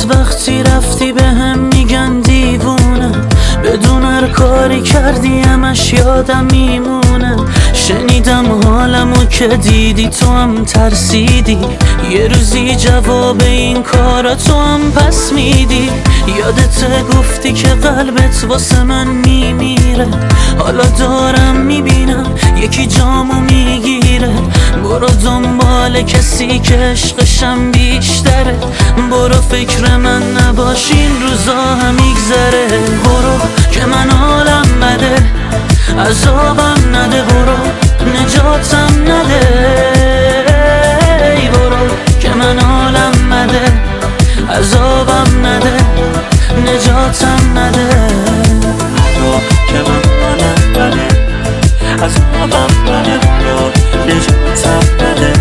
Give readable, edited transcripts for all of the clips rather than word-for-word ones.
از وقتی رفتی به هم میگن دیوونه، بدون هر کاری کردی همش یادم میمونه. شنیدم حالمو که دیدی تو هم ترسیدی، یه روزی جواب این کارا تو هم پس میدی. یادت گفتی که قلبت واسه من میمیره، حالا دارم میبینم یکی جامو میگیره. برو دنبال کسی که عشقشم بیشتره، برو فکر من نباش این روزا هم میگذره. برو که من حالم بده، عذابم نده، برو نجاتم نده. برو که من حالم بده، عذابم نده، نجاتم نده. برو که من حالم بده، عذابم نده، برو نجاتم نده.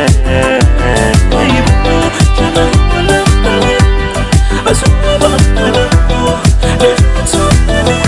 برو که من حالم بده، عذابم نده، برو نجاتم نده.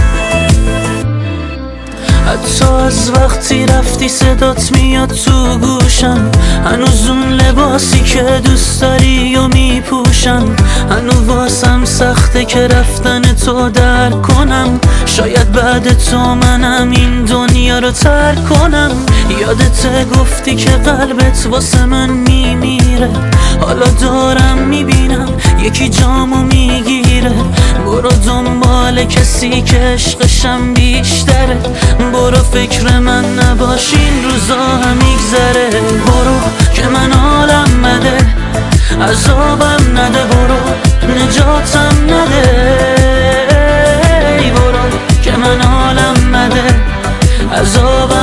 حتی از وقتی رفتی صدات میاد تو گوشم، هنوز اون لباسی که دوست داری و میپوشم. هنوز واسم سخته که رفتن تو درک کنم، شاید بعد تو منم این دنیا رو ترک کنم. یادت گفتی که قلبت واسه من میمیره، حالا دارم میبینم یکی جامو میگیره. برو دنبال کسی که عشقشم بیشتره، برو فکر من نباش این روزا هم میگذره. برو که من حالم بده، عذابم نده، برو نجاتم نده. برو که من حالم بده، عذابم